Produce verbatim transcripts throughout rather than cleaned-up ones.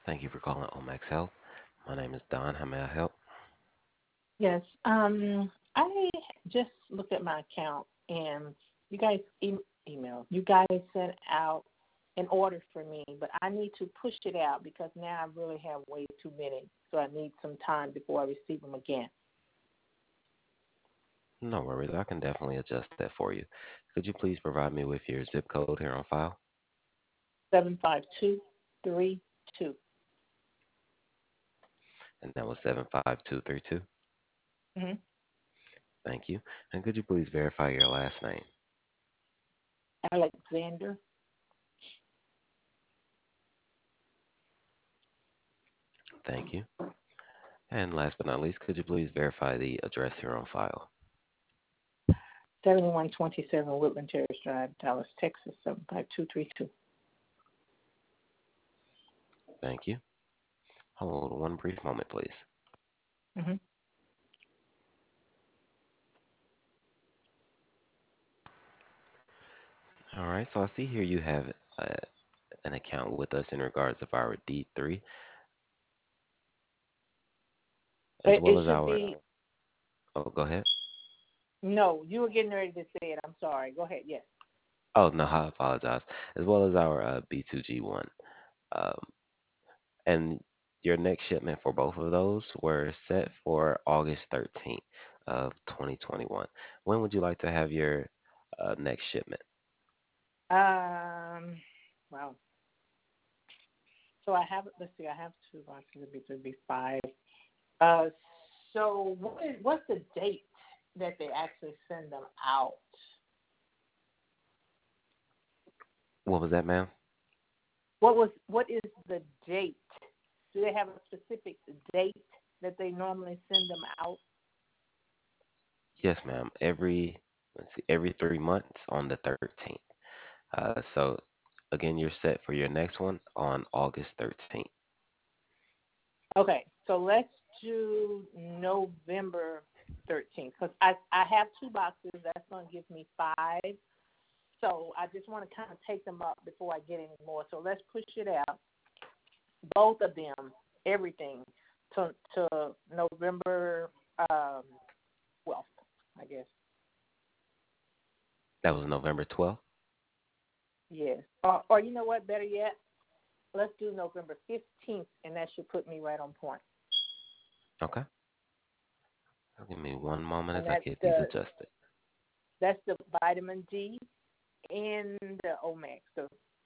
Thank you for calling Omax Health. My name is Don. How may I help? Yes. Um, I just looked at my account and you guys e- email. You guys sent out an order for me, but I need to push it out because now I really have way too many. So I need some time before I receive them again. No worries. I can definitely adjust that for you. Could you please provide me with your zip code here on file? Seven five two three two. And that was seven five two three two. Mm-hmm. Thank you. And could you please verify your last name? Alexander. Thank you. And last but not least, could you please verify the address here on file? Seventy-one twenty-seven Woodland Terrace Drive, Dallas, Texas seven five two three two. Thank you. Hold one brief moment, please. Mm-hmm. All right. So I see here you have uh, an account with us in regards of our D three, as It, well it as should our. be Oh, go ahead. no. You were getting ready to say it. I'm sorry. Go ahead. Yes. Oh no, I apologize. As well as our uh, B two G one. Um, and your next shipment for both of those were set for August thirteenth of twenty twenty-one. When would you like to have your uh, next shipment? Um. Wow. So I have, let's see, I have two boxes. It'd be, it'd be five. Uh, so what is, what's the date that they actually send them out? What was that, ma'am? What was, what is the date? Do they have a specific date that they normally send them out? Yes, ma'am. Every let's see, every three months on the thirteenth. Uh, so again, you're set for your next one on August thirteenth. Okay, so let's do November thirteenth because I, I have two boxes. That's going to give me five. So I just want to kind of take them up before I get any more. So let's push it out, both of them, everything, to to November um, twelfth, I guess. That was November twelfth. Yes. Or, or you know what? Better yet, let's do November fifteenth, and that should put me right on point. Okay. Give me one moment And as I that's get these the adjusted. that's the vitamin D and the Omex. So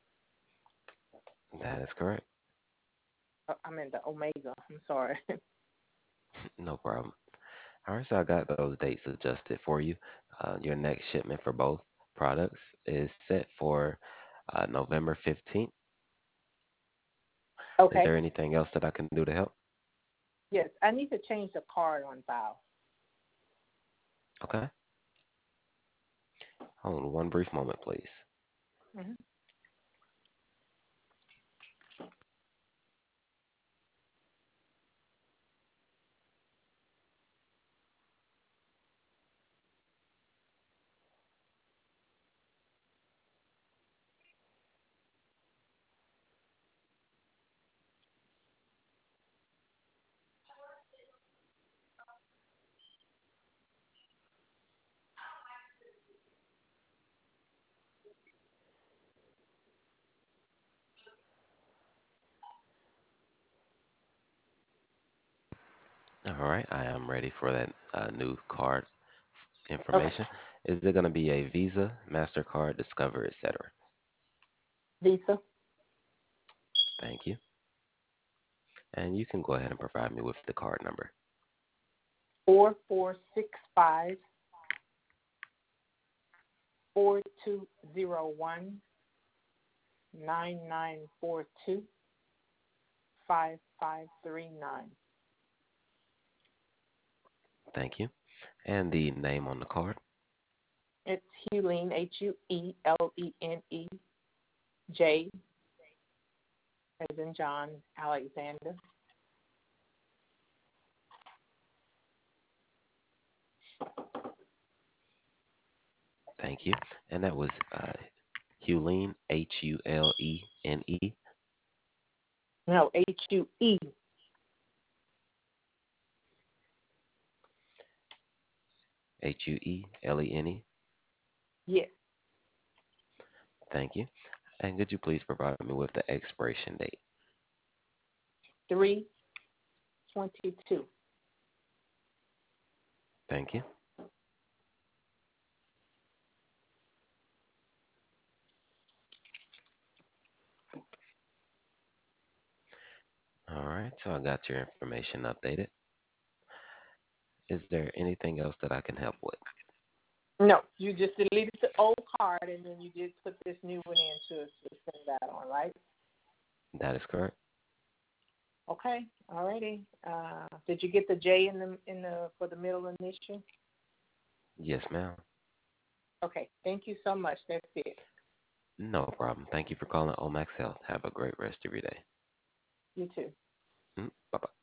That is correct. uh, I mean the Omega. I'm sorry. No problem. All right, so I got those dates adjusted for you. Uh, your next shipment for both products is set for uh, November fifteenth. Is Okay. there anything else that I can do to help? Yes, I need to change the card on file. Okay. Hold on one brief moment, please. Hmm. All right, I am ready for that uh, new card Okay. information. Is it going to be a Visa, MasterCard, Discover, et cetera? Visa Thank you. And you can go ahead and provide me with the card number. four four six five four two zero one nine nine four two five five three nine. Thank you. And the name on the card. It's Huelene, H U E L E N E, J, as in John, Alexander. Thank you. And that was uh, Hulene, H U L E N E. No, H U E. H U E L E N E. Yes, Thank you. And could you please provide me with the expiration date? three twenty-two. Thank you. All right, so I got your information updated. Is there anything else that I can help with? No, you just deleted the old card and then you just put this new one in to, to send that on, right? That is correct. Okay, alrighty. Uh, did you get the J in the in the for the middle initial? Yes, ma'am. Okay, thank you so much. That's it. No problem. Thank you for calling Omax Health. Have a great rest of your day. You too. Mm, bye bye.